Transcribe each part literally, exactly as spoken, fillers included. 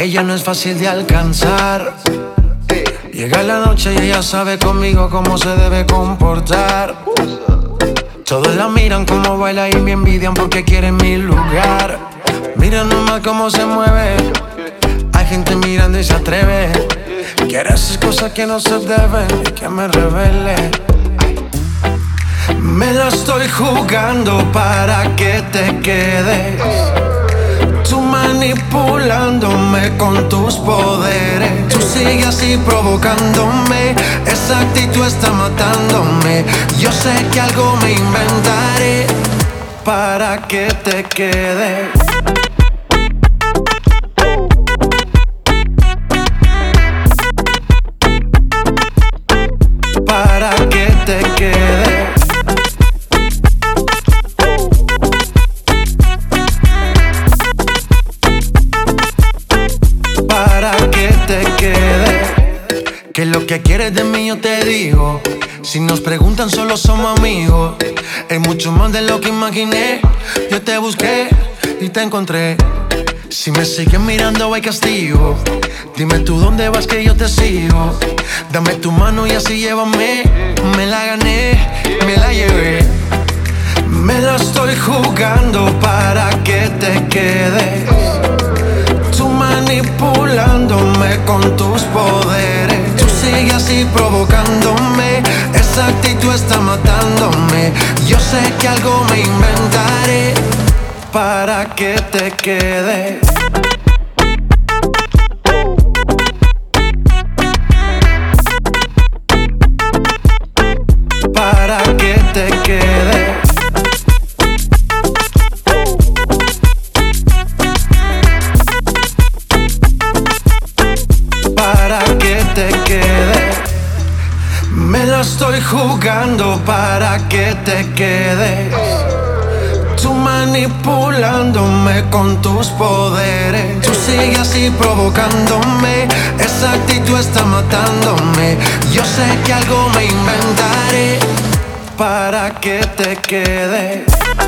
Ella no es fácil de alcanzar. Llega la noche y ella sabe conmigo cómo se debe comportar. Todos la miran como baila y me envidian porque quieren mi lugar. Mira nomás cómo se mueve. Hay gente mirando y se atreve. Quiere hacer cosas que no se deben y que me revele. Me la estoy jugando para que te quedes. Tú manipulándome con tus poderes. Tú sigues así provocándome. Esa actitud está matándome. Yo sé que algo me inventaré para que te quedes. Para que te quedes. Para que te quedes. Que lo que quieres de mí yo te digo. Si nos preguntan solo somos amigos. Es mucho más de lo que imaginé. Yo te busqué y te encontré. Si me sigues mirando hay castigo. Dime tú dónde vas que yo te sigo. Dame tu mano y así llévame. Me la gané, me la llevé. Me la estoy jugando para que te quedes. Tú manipulándome con tus poderes. Tú sigues así provocándome. Esa actitud está matándome. Yo sé que algo me inventaré para que te quedes. Para que te quedes. Para que te quedes. Me la estoy jugando para que te quedes. Tú manipulándome con tus poderes. Tú sigues así provocándome. Esa actitud está matándome. Yo sé que algo me inventaré para que te quedes.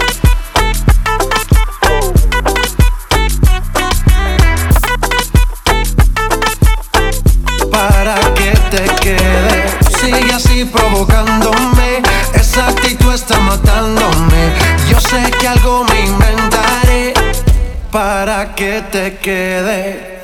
Para que te quedes. Sigue así provocándome. Esa actitud está matándome. Yo sé que algo me inventaré para que te quedes.